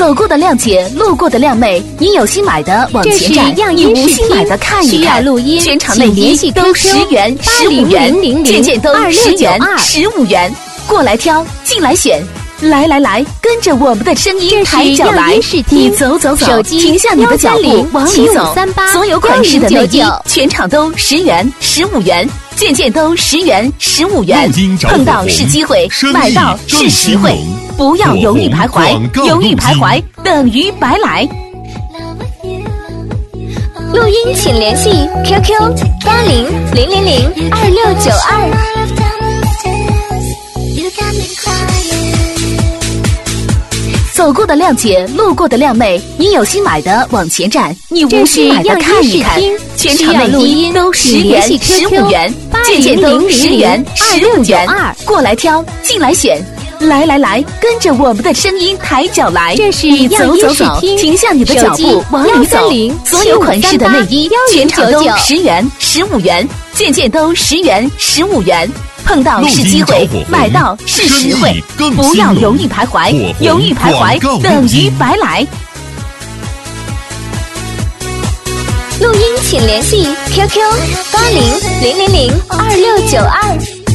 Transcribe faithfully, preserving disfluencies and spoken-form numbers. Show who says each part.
Speaker 1: 走过的靓姐，路过的靓妹，你有心买的往前站，你无心买的看一看。全场内衣都十元、十五元，件件都十元、十五元。过来挑，进来选。来来来，跟着我们的声音抬脚来，你走走走，停下你的脚步，往里走。所有款式的内衣，全场都十元、十五元，件件都十元、十五元。碰到是机会，买到是实惠，不要犹豫徘徊，犹豫徘徊等于白来。
Speaker 2: 录音请联系 Q Q 八零零零零二六九二。
Speaker 1: 走过的靓姐，路过的靓妹，你有心买的往前站，你无心买的看一看。全场内衣都十元、十五元，件件都十元、十五元。过来挑，进来选。来来来，跟着我们的声音抬脚来，你走走走，停下你的脚步，往里走。所有款式的内衣，全场都十元、十五元，件件都十元、十五元。碰到是机会，买到是实惠，不要犹豫徘徊，犹豫徘徊等于白来。
Speaker 2: 录音请联系 Q Q 八零零零零二六九二。